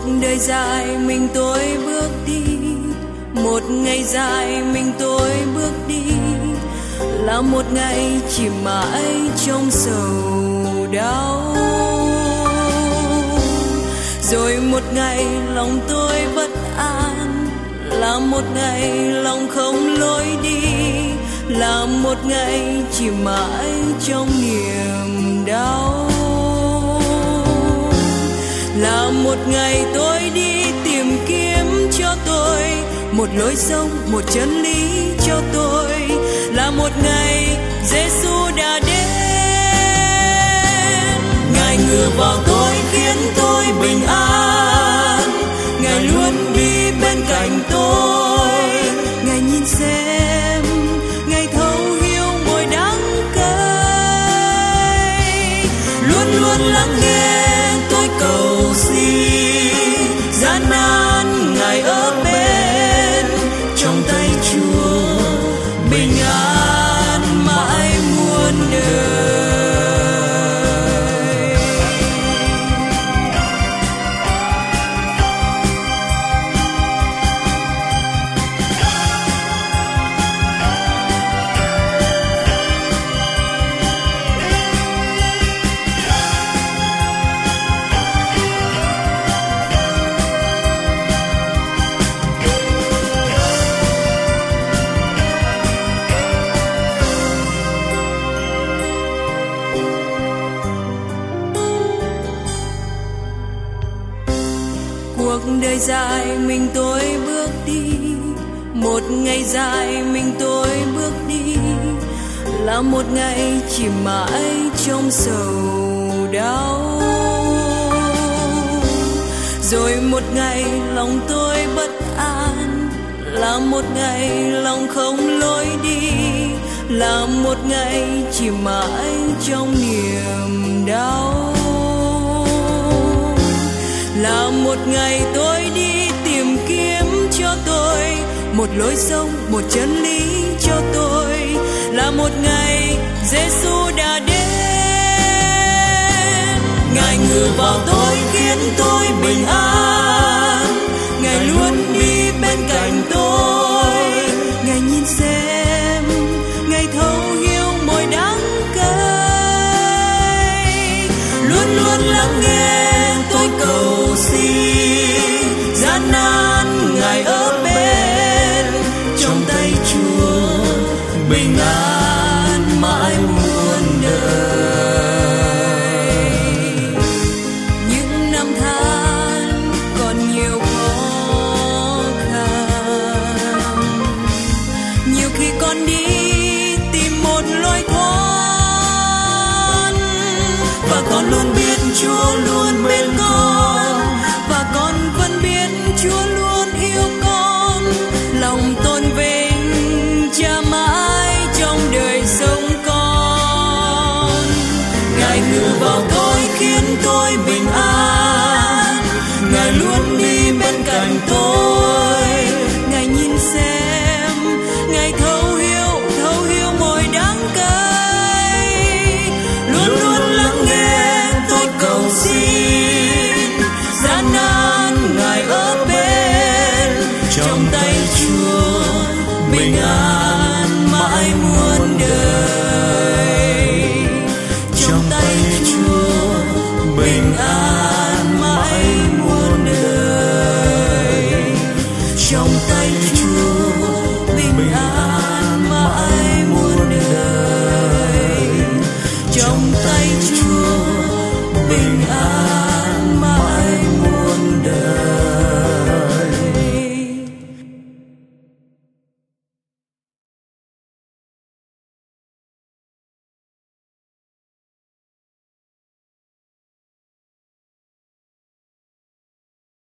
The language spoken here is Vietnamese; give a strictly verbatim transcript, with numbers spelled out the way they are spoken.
Cuộc đời dài mình tôi bước đi, một ngày dài mình tôi bước đi, là một ngày chỉ mãi trong sầu đau. Rồi một ngày lòng tôi bất an, là một ngày lòng không lối đi, là một ngày chỉ mãi trong niềm đau. Là một ngày tôi đi tìm kiếm cho tôi một lối sống, một chân lý cho tôi, là một ngày Giêsu đã đến. Ngài ngự vào tôi khiến tôi bình an, Ngài luôn đi bên cạnh tôi. Ngài nhìn xem, Ngài thấu hiểu mỗi đắng cay, luôn luôn lắng nghe tôi cầu xin. Gian nan Ngài ở bên, trong tay Chúa bình an mãi muôn đời. Cuộc đời dài mình tôi bước đi, một ngày dài mình tôi bước đi, là một ngày chỉ mãi trong sầu đau. Rồi một ngày lòng tôi bất an, là một ngày lòng không lối đi, là một ngày chỉ mãi trong niềm đau. Là một ngày tôi đi tìm kiếm cho tôi một lối sống, một chân lý cho tôi, là một ngày Giêsu đã đến. Ngài ngự vào tôi khiến tôi bình an, Ngài luôn đi bên cạnh tôi. Ngài nhìn xem, Ngài thấu hiểu mỗi đắng cay, luôn luôn lắng nghe tôi cầu xin. Gian nan Ngài ở bên, trong tay Chúa bình an mãi muôn đời. Những năm tháng còn nhiều khó khăn, nhiều khi con đi tìm một lối thoát, và con luôn biết Chúa luôn bên con, và con vẫn biết Chúa luôn yêu con. Lòng tôn vinh Cha mãi trong đời sống con. Ngài ngự vào tôi khiến tôi bình an, Ngài luôn đi bên cạnh tôi. Ngài nhìn xem, Ngài thấu hiểu, thấu hiểu mỗi đắng cay, luôn luôn lắng nghe tôi cầu xin. Gian nan Ngài ở bên, trong tay Chúa bình an mãi muôn đời. Trong tay Chúa bình an mãi muôn đời. Trong tay Chúa bình an mãi muôn đời. Trong tay Chúa bình an.